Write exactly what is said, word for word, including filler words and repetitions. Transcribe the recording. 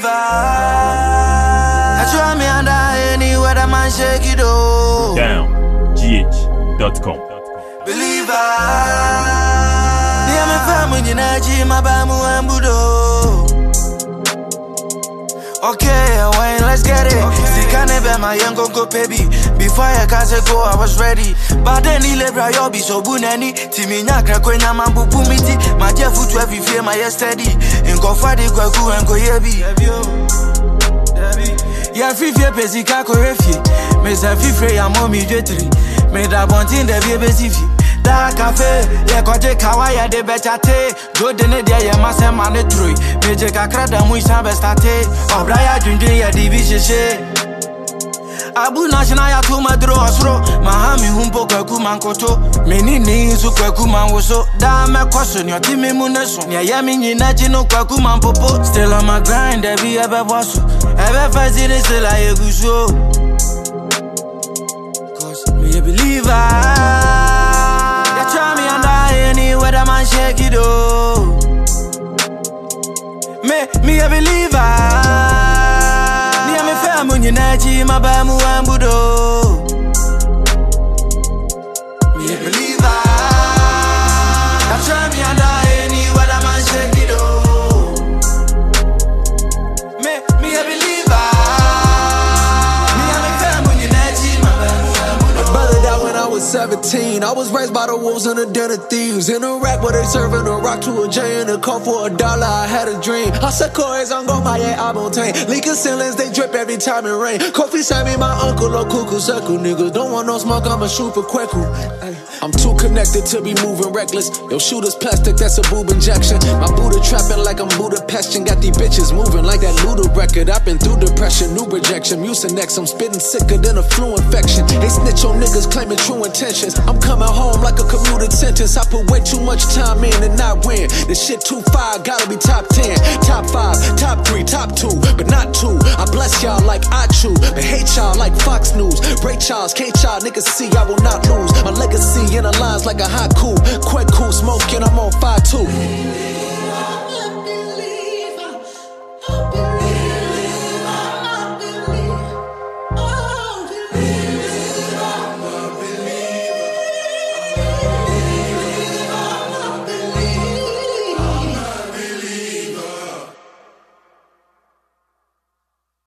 believer. I try me under anywhere that man shake it oh. Down G H dot com. Believer. Dear me family in Naji Mabamu and Budo. Okay, wine, let's get it. See, can never my young go baby. Before I can go, I was ready. But then he left your be so bunani. Timina Krakwena Mambu Pumiti. My dear foot to every fear, my yesterday. In go Friday, go go and go heavy. Yeah, free fear, Pesica, Corefi. Miss a fifre, I'm on me, Jetri. Made a bontin, the baby. Da cafe, ya koje kawaya de bechate. Jo dene dia ya mase mane trui. Meje kakra da mu isa bestate. Obra ya junjun ya divishe. Abu national ya tu madro osro. Mahami humpo kwaku mankoto. Meni ni su kwaku manwoso. Da me koso ni otimi muneso. Nya ya mi nyina jino kwaku manpopo. Still on my grind, every ebe waso. Ebe fazile still a yeguso. Cause me a believer. Try me under anywhere that man shake it oh. Me, me a believer. Ni a me family in Naji Mabamu and Budo. Me a believer. Try me under anywhere that man shake it oh. Me, me a believer. Ni a me family in Naji Mabamu and Budo. Brother died when I was seventeen. I was raised by the wolves and the den of thieves. In a rack where they serving a rock to a J and a call for a dollar. I had a dream. I said, Corey's on go my yeah, I won't take. Leaking ceilings, they drip every time it rain. Kofi sent me my uncle or cuckoo circle. Niggas don't want no smoke, I'ma shoot for Kweku. I'm too connected to be moving reckless. Yo, shooter's plastic, that's a boob injection. My Buddha trapping like I'm Budapest and got these bitches moving like that Luda record. I've been through depression, new rejection, Mucinex. I'm spitting sicker than a flu infection. They snitch on niggas claiming true intentions. I'm coming home like a commuted sentence. I put way too much time in and not win. This shit too far, gotta be top ten, top five, top three, top two, but not two. I bless y'all like I chew, but hate y'all like Fox News. Ray Charles, can't y'all niggas see I will not lose. My legacy in the lines like a haiku. Quick cool, smoking, I'm on fire too.